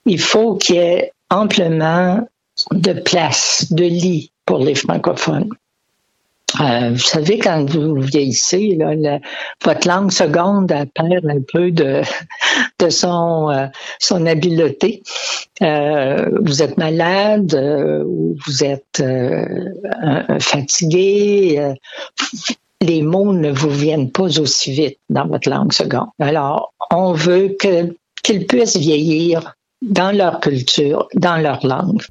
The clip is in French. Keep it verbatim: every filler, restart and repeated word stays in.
il faut qu'il y ait amplement de place, de lits pour les francophones. Euh, vous savez, quand vous vieillissez, là, la, votre langue seconde elle perd un peu de, de son, euh, son habileté. Euh, vous êtes malade, euh, vous êtes euh, fatigué. Euh, les mots ne vous viennent pas aussi vite dans votre langue seconde. Alors, on veut que, qu'ils puissent vieillir dans leur culture, dans leur langue.